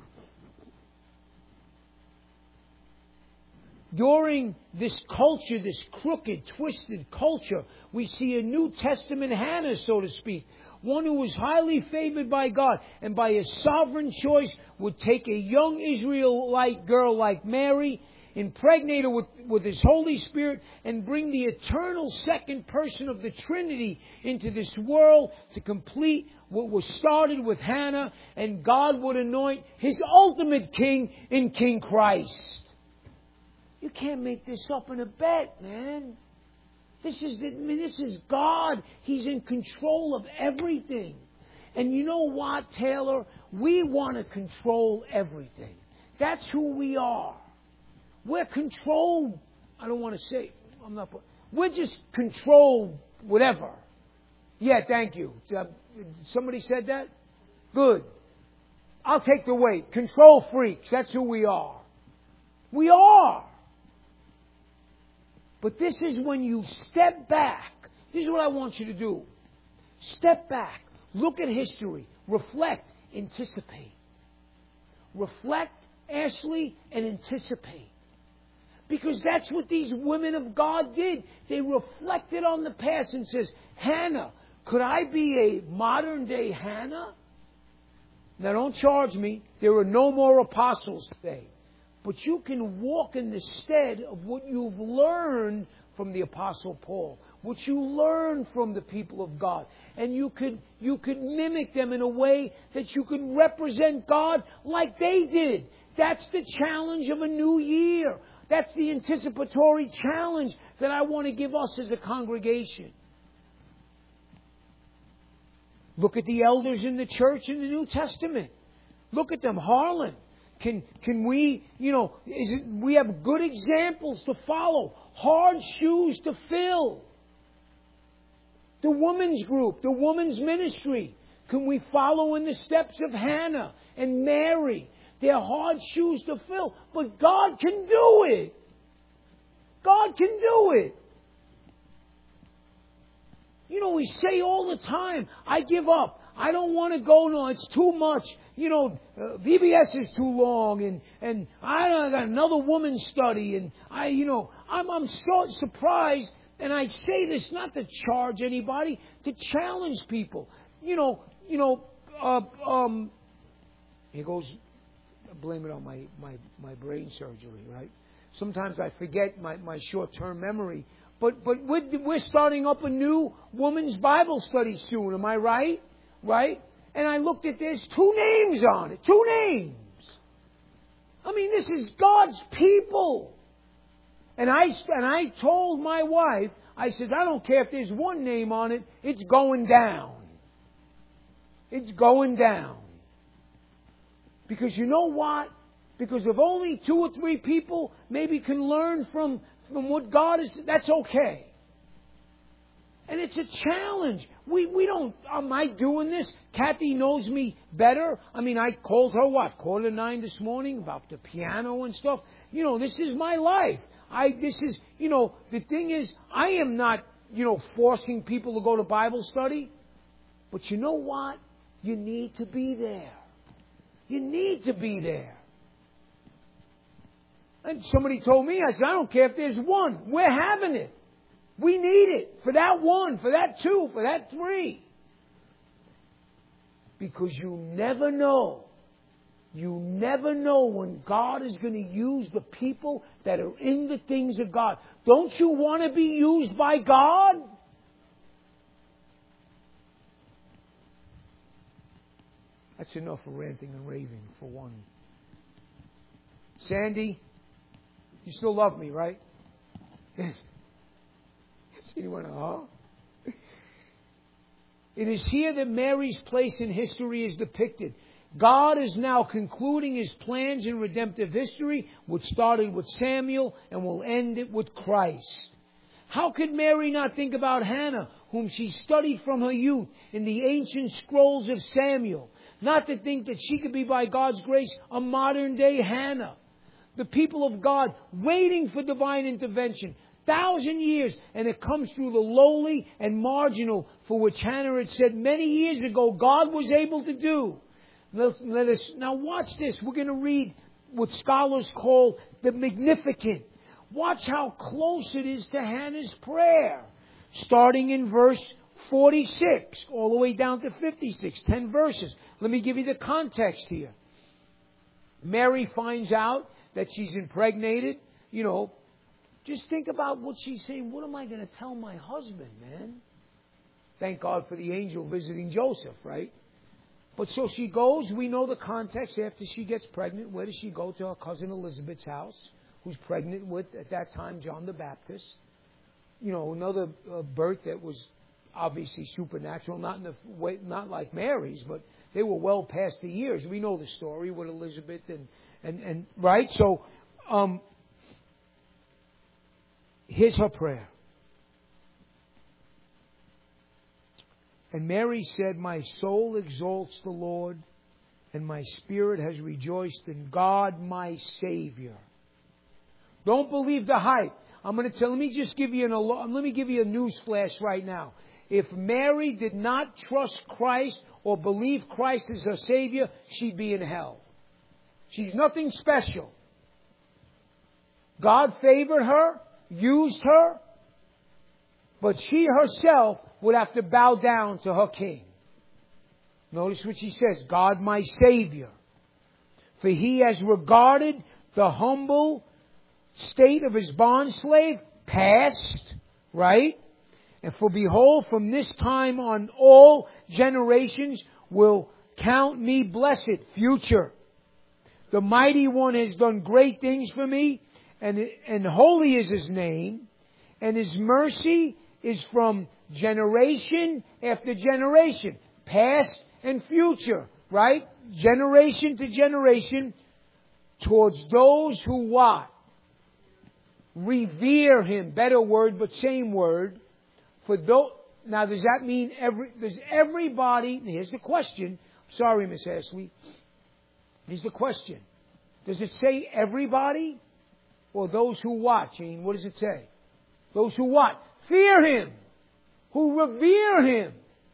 During this culture, this crooked, twisted culture, we see a New Testament Hannah, so to speak. one who was highly favored by God and by His sovereign choice would take a young Israelite girl like Mary, impregnate her with, with His Holy Spirit, and bring the eternal second person of the Trinity into this world to complete what was started with Hannah, and God would anoint His ultimate king in King Christ. You can't make this up in a bet, man. This is, the, I mean, this is God. He's in control of everything. And you know what, Taylor? We want to control everything. That's who we are. We're controlled. I don't want to say. I'm not. We're just controlled. Whatever. Yeah, thank you. Somebody said that? Good. I'll take the weight. Control freaks. That's who we are. We are. But this is when you step back. This is what I want you to do. Step back. Look at history. Reflect. Anticipate. Reflect, Ashley, and anticipate. Because that's what these women of God did. They reflected on the past and says, Hannah, could I be a modern day Hannah? Now don't charge me. There are no more apostles today. But you can walk in the stead of what you've learned from the Apostle Paul, what you learned from the people of God. And you could, you could mimic them in a way that you could represent God like they did. That's the challenge of a new year. That's the anticipatory challenge that I want to give us as a congregation. Look at the elders in the church in the New Testament. Look at them. Harlan. Can can we, you know, is it, we have good examples to follow. Hard shoes to fill. The women's group, the women's ministry. Can we follow in the steps of Hannah and Mary? They're hard shoes to fill. But God can do it. God can do it. You know, we say all the time, I give up. I don't want to go. No, it's too much. You know, uh, V B S is too long, and and I, I got another woman's study, and I, you know, I'm I'm so surprised. And I say this not to charge anybody, to challenge people. You know, you know. Uh, um, here goes. Blame it on my, my, my brain surgery, right? Sometimes I forget my, my short-term memory. But but we're, we're starting up a new women's Bible study soon. Am I right? Right? And I looked at this, two names on it. Two names. I mean, this is God's people. And I, and I told my wife, I said, I don't care if there's one name on it. It's going down. It's going down. Because you know what? Because if only two or three people maybe can learn from, from what God is, that's okay. And it's a challenge. We we don't, am I doing this? Kathy knows me better. I mean, I called her, what, quarter to nine this morning about the piano and stuff. You know, this is my life. I, this is, you know, the thing is, I am not, you know, forcing people to go to Bible study. But you know what? You need to be there. You need to be there. And somebody told me, I said, I don't care if there's one. We're having it. We need it for that one, for that two, for that three. Because you never know. You never know when God is going to use the people that are in the things of God. Don't you want to be used by God? That's enough of ranting and raving for one. Sandy, you still love me, right? Yes. Anyone? Huh? It is here that Mary's place in history is depicted. God is now concluding His plans in redemptive history, which started with Samuel and will end it with Christ. How could Mary not think about Hannah, whom she studied from her youth in the ancient scrolls of Samuel? Not to think that she could be, by God's grace, a modern-day Hannah. The people of God waiting for divine intervention. Thousand years, and it comes through the lowly and marginal, for which Hannah had said many years ago God was able to do. Let, let us now watch this. We're going to read what scholars call the Magnificat. Watch how close it is to Hannah's prayer. Starting in verse forty-six, all the way down to fifty-six, ten verses. Let me give you the context here. Mary finds out that she's impregnated. You know, just think about what she's saying. What am I going to tell my husband, man? Thank God for the angel visiting Joseph, right? But so she goes. We know the context. After she gets pregnant, where does she go? To her cousin Elizabeth's house, who's pregnant with, at that time, John the Baptist. You know, another uh, birth that was obviously supernatural, not in the way, not like Mary's, but they were well past the years. We know the story with Elizabeth and and and right. So, um, here's her prayer. And Mary said, "My soul exalts the Lord, and my spirit has rejoiced in God my Savior." Don't believe the hype. I'm going to tell. Let me just give you an. Let me give you a news flash right now. If Mary did not trust Christ or believe Christ as her Savior, she'd be in hell. She's nothing special. God favored her, used her, but she herself would have to bow down to her King. Notice what she says, God my Savior. For He has regarded the humble state of His bondslave, past, right? And for behold, from this time on all generations will count me blessed, future. The Mighty One has done great things for me, and, and holy is His name, and His mercy is from generation after generation, past and future, right? Generation to generation, towards those who what? Revere Him. Better word, but same word. For those, now does that mean every, does everybody, here's the question. Sorry, Miss Ashley. Here's the question. Does it say everybody? Or those who what, Gene? What does it say? Those who what? Fear Him. Who revere Him.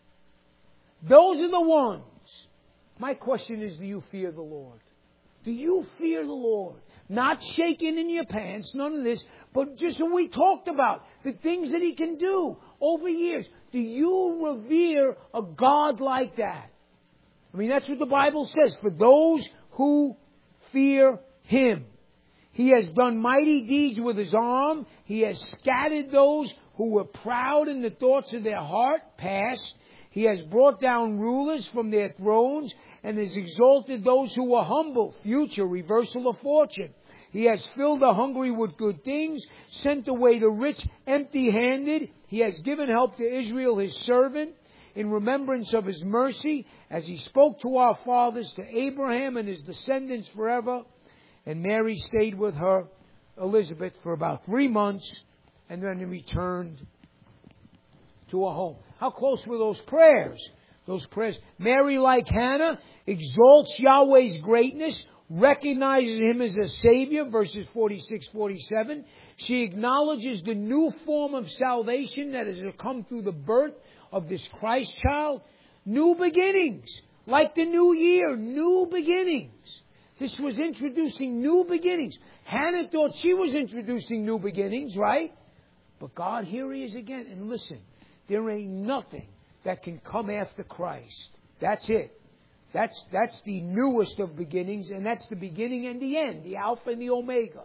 Those are the ones. My question is, do you fear the Lord? Do you fear the Lord? Not shaking in your pants, none of this, but just what we talked about, the things that He can do over years. Do you revere a God like that? I mean, that's what the Bible says. For those who fear Him. He has done mighty deeds with His arm. He has scattered those who were proud in the thoughts of their heart, past. He has brought down rulers from their thrones and has exalted those who were humble, future, reversal of fortune. He has filled the hungry with good things, sent away the rich empty-handed. He has given help to Israel, His servant, in remembrance of His mercy, as He spoke to our fathers, to Abraham and his descendants forever. And Mary stayed with her, Elizabeth, for about three months, and then returned to her home. How close were those prayers? Those prayers. Mary, like Hannah, exalts Yahweh's greatness, recognizes Him as a Savior, verses forty-six, forty-seven. She acknowledges the new form of salvation that has come through the birth of this Christ child. New beginnings, like the new year, new beginnings. This was introducing new beginnings. Hannah thought she was introducing new beginnings, right? But God, here He is again. And listen, there ain't nothing that can come after Christ. That's it. That's, that's the newest of beginnings, and that's the beginning and the end, the Alpha and the Omega.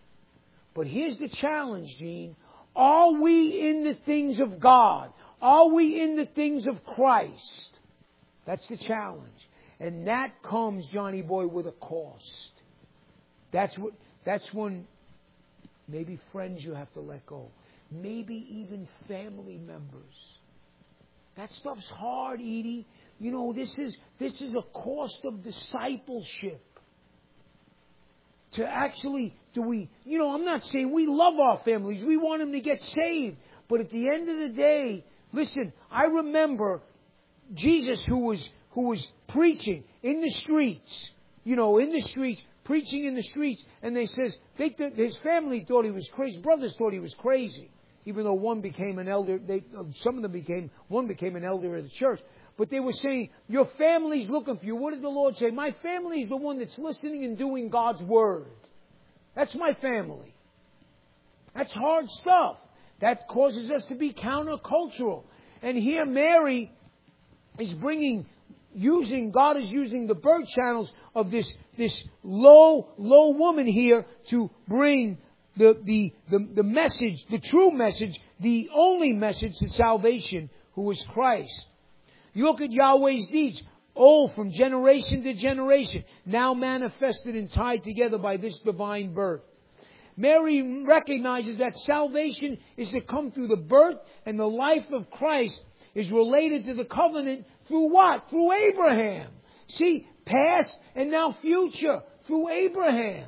But here's the challenge, Gene. Are we in the things of God? Are we in the things of Christ? That's the challenge. And that comes, Johnny boy, with a cost. That's what, that's when maybe friends you have to let go. Maybe even family members. That stuff's hard, Edie. You know, this is this is a cost of discipleship. To actually, do we, you know, I'm not saying we love our families. We want them to get saved. But at the end of the day, listen, I remember Jesus who was who was preaching in the streets, you know, in the streets, preaching in the streets, and they says, they th- his family thought he was crazy. Brothers thought he was crazy. Even though one became an elder, they, some of them became, one became an elder of the church. But they were saying, your family's looking for you. What did the Lord say? My family is the one that's listening and doing God's Word. That's my family. That's hard stuff. That causes us to be countercultural. And here Mary is bringing, using, God is using the birth channels of this, this low, low woman here to bring the, the, the, the message, the true message, the only message to salvation, who is Christ. You look at Yahweh's deeds. Oh, from generation to generation, now manifested and tied together by this divine birth. Mary recognizes that salvation is to come through the birth, and the life of Christ is related to the covenant through what? Through Abraham. See, past and now future through Abraham.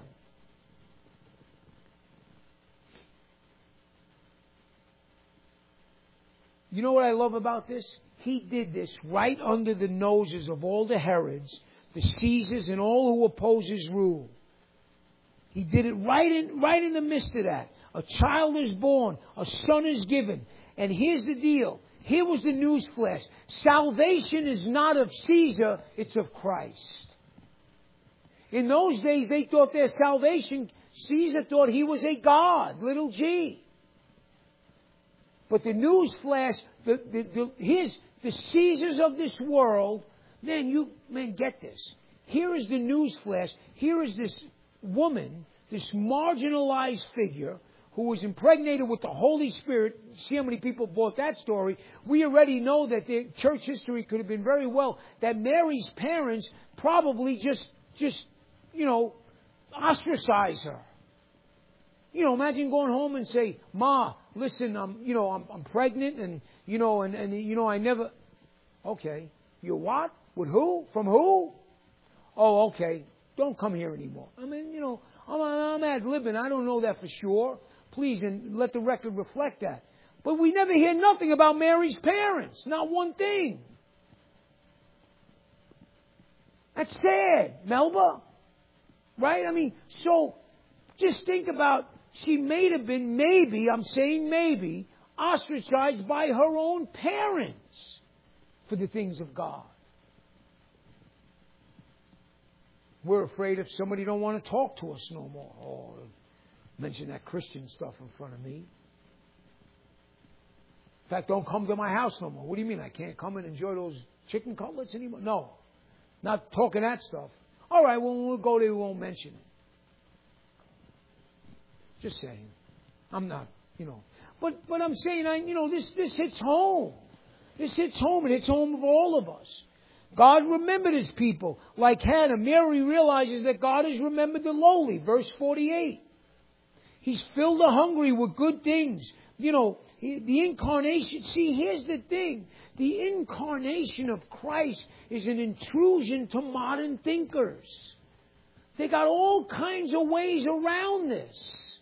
You know what I love about this? He did this right under the noses of all the Herods, the Caesars, and all who oppose his rule. He did it right in, right in the midst of that. A child is born, a son is given. And here's the deal. Here was the news flash. Salvation is not of Caesar, it's of Christ. In those days, they thought their salvation, Caesar thought he was a god, little g. But the news flash, the, the, the, here's the Caesars of this world. Man, you, man, get this. Here is the news flash. Here is this woman, this marginalized figure, who was impregnated with the Holy Spirit. See how many people bought that story. We already know that the church history could have been very well that Mary's parents probably just, just, you know, ostracized her. You know, imagine going home and say, Ma, listen, I'm, you know, I'm, I'm pregnant, and you know, and, and you know, I never. Okay, you're what? With who? From who? Oh, okay. Don't come here anymore. I mean, you know, I'm, I'm ad-libbing. I don't know that for sure. Please, and let the record reflect that. But we never hear nothing about Mary's parents. Not one thing. That's sad, Melba. Right? I mean, so just think about, she may have been, maybe, I'm saying maybe, ostracized by her own parents for the things of God. We're afraid if somebody don't want to talk to us no more. Oh, mention that Christian stuff in front of me. In fact, don't come to my house no more. What do you mean? I can't come and enjoy those chicken cutlets anymore? No. Not talking that stuff. All right, well, when we'll go there, we won't mention it. Just saying. I'm not, you know. But but I'm saying, I, you know, this, this hits home. This hits home. It hits home of all of us. God remembered His people. Like Hannah, Mary realizes that God has remembered the lowly. Verse forty-eight. He's filled the hungry with good things. You know, the incarnation. See, here's the thing. The incarnation of Christ is an intrusion to modern thinkers. They got all kinds of ways around this.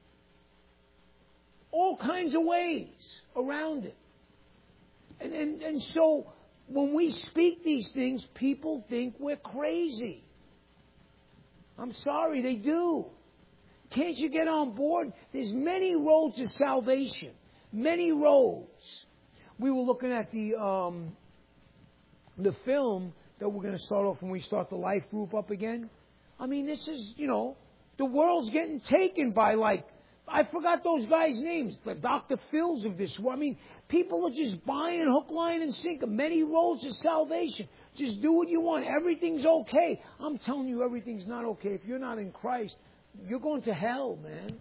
All kinds of ways around it. And, and, and so, when we speak these things, people think we're crazy. I'm sorry, they do. Can't you get on board? There's many roads to salvation. Many roads. We were looking at the um, the film that we're going to start off when we start the life group up again. I mean, this is, you know, the world's getting taken by, like, I forgot those guys' names, the Doctor Phils of this world. I mean, people are just buying hook, line, and sinker. Many roads to salvation. Just do what you want. Everything's okay. I'm telling you, everything's not okay. If you're not in Christ, you're going to hell, man.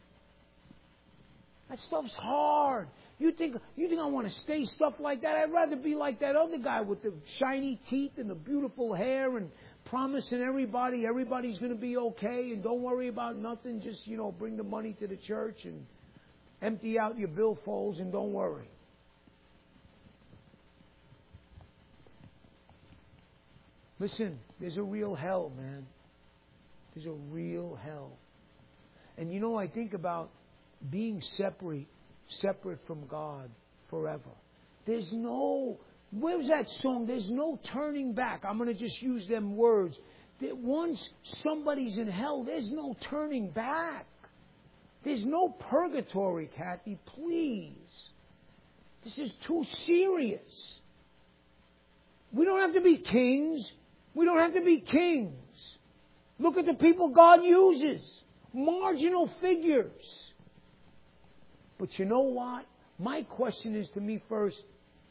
That stuff's hard. You think you think I want to stay stuff like that? I'd rather be like that other guy with the shiny teeth and the beautiful hair and promising everybody everybody's going to be okay and don't worry about nothing. Just, you know, bring the money to the church and empty out your billfolds and don't worry. Listen, there's a real hell, man. There's a real hell. And you know, I think about being separate, separate from God forever. There's no, where's that song? There's no turning back. I'm going to just use them words. That once somebody's in hell, there's no turning back. There's no purgatory, Kathy, please. This is too serious. We don't have to be kings. We don't have to be kings. Look at the people God uses. Marginal figures. But you know what? My question is to me first,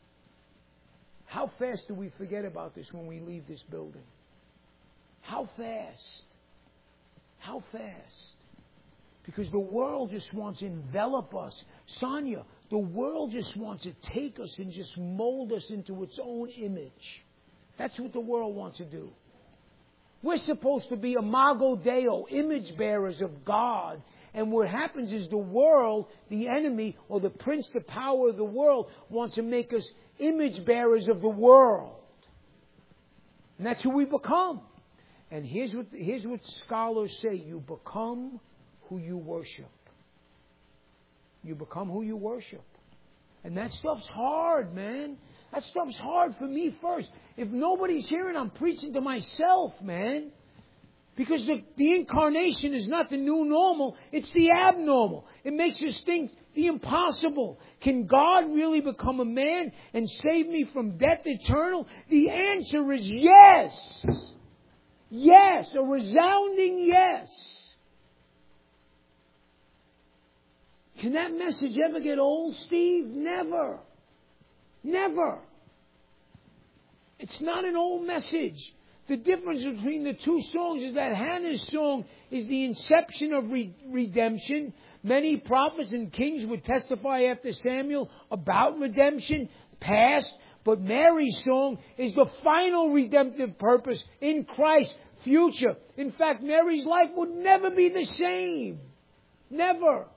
How fast do we forget about this when we leave this building? How fast? How fast? Because the world just wants to envelop us. Sonia, the world just wants to take us and just mold us into its own image. That's what the world wants to do. We're supposed to be imago Deo, image bearers of God. And what happens is the world, the enemy, or the prince, the power of the world, wants to make us image bearers of the world. And that's who we become. And here's what, here's what scholars say. You become who you worship. You become who you worship. And that stuff's hard, man. That stuff's hard for me first. If nobody's hearing, I'm preaching to myself, man. Because the, the incarnation is not the new normal, it's the abnormal. It makes us think the impossible. Can God really become a man and save me from death eternal? The answer is yes. Yes, a resounding yes. Can that message ever get old, Steve? Never. Never. It's not an old message. The difference between the two songs is that Hannah's song is the inception of re- redemption. Many prophets and kings would testify after Samuel about redemption, past. But Mary's song is the final redemptive purpose in Christ, future. In fact, Mary's life would never be the same. Never.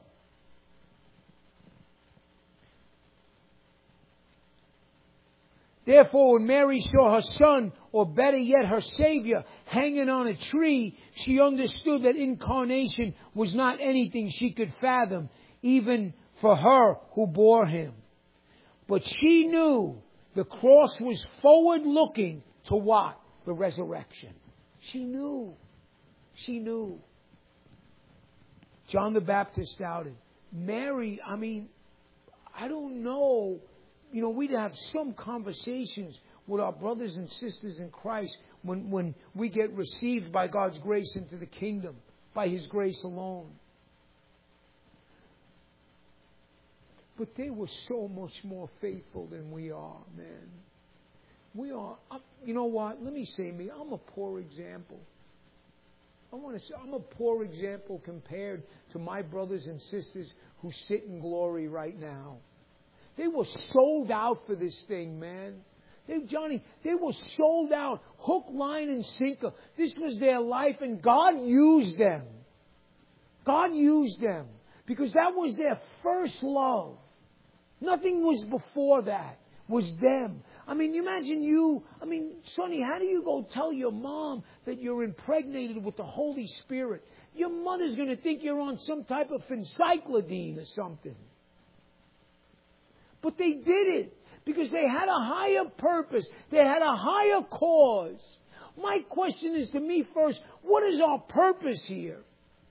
Therefore, when Mary saw her son, or better yet, her Savior, hanging on a tree, she understood that incarnation was not anything she could fathom, even for her who bore him. But she knew the cross was forward-looking to what? The resurrection. She knew. She knew. John the Baptist doubted. Mary, I mean, I don't know. You know, we'd have some conversations with our brothers and sisters in Christ when, when we get received by God's grace into the kingdom, by His grace alone. But they were so much more faithful than we are, man. We are, you know what? Let me say me, I'm a poor example. I want to say I'm a poor example compared to my brothers and sisters who sit in glory right now. They were sold out for this thing, man. They, Johnny, they were sold out, hook, line, and sinker. This was their life, and God used them. God used them because that was their first love. Nothing was before that. Was them. I mean, you imagine you, I mean, Sonny, how do you go tell your mom that you're impregnated with the Holy Spirit? Your mother's going to think you're on some type of encyclodine or something. But they did it because they had a higher purpose. They had a higher cause. My question is to me first, what is our purpose here?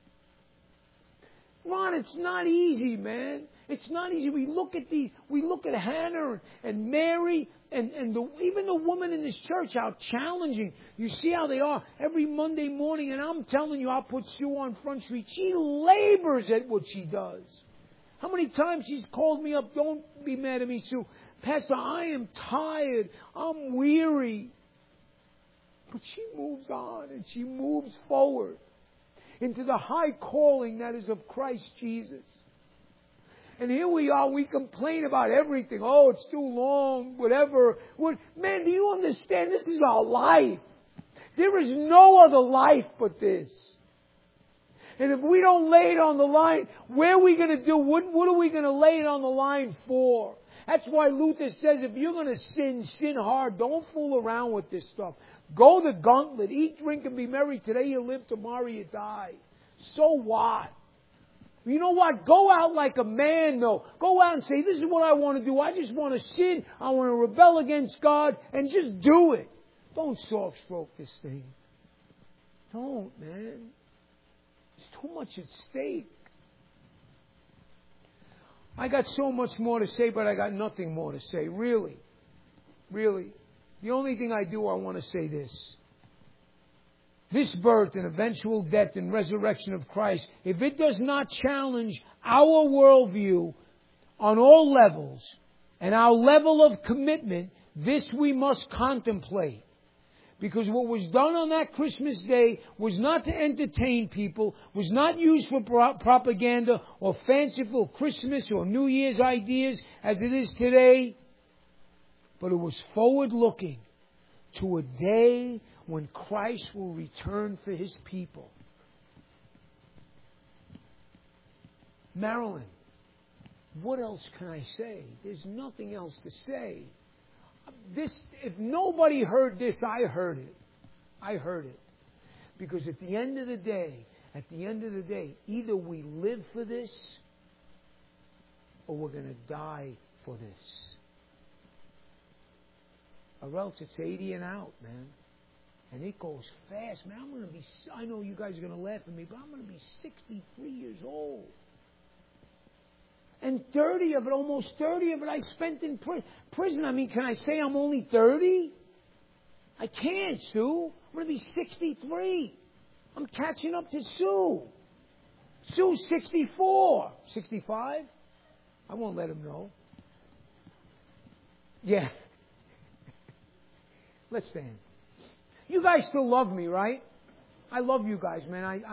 Ron, it's not easy, man. It's not easy. We look at these, we look at Hannah and Mary and, and the, even the woman in this church, how challenging. You see how they are every Monday morning, and I'm telling you, I'll put Sue on Front Street. She labors at what she does. How many times she's called me up, don't be mad at me, Sue. Pastor, I am tired. I'm weary. But she moves on and she moves forward into the high calling that is of Christ Jesus. And here we are, we complain about everything. Oh, it's too long, whatever. Man, do you understand? This is our life. There is no other life but this. And if we don't lay it on the line, where are we going to do? What, what are we going to lay it on the line for? That's why Luther says if you're going to sin, sin hard. Don't fool around with this stuff. Go the gauntlet. Eat, drink, and be merry. Today you live, tomorrow you die. So what? You know what? Go out like a man, though. Go out and say, this is what I want to do. I just want to sin. I want to rebel against God. And just do it. Don't soft stroke this thing. Don't, man. There's too much at stake. I got so much more to say, but I got nothing more to say. Really. Really. The only thing I do, I want to say this. This birth and eventual death and resurrection of Christ, if it does not challenge our worldview on all levels and our level of commitment, This we must contemplate. Because what was done on that Christmas day was not to entertain people, was not used for pro- propaganda or fanciful Christmas or New Year's ideas as it is today. But it was forward-looking to a day when Christ will return for His people. Marilyn, what else can I say? There's nothing else to say. This, if nobody heard this, I heard it. I heard it. Because at the end of the day, at the end of the day, either we live for this or we're going to die for this. Or else it's eighty and out, man. And it goes fast, man. I'm going to be, I know you guys are going to laugh at me, but I'm going to be sixty-three years old. And thirty of it, almost thirty of it, I spent in pri- prison. I mean, can I say I'm only thirty? I can't, Sue. I'm going to be sixty-three. I'm catching up to Sue. Sue's sixty-four. sixty-five? I won't let him know. Yeah. Let's stand. You guys still love me, right? I love you guys, man. I,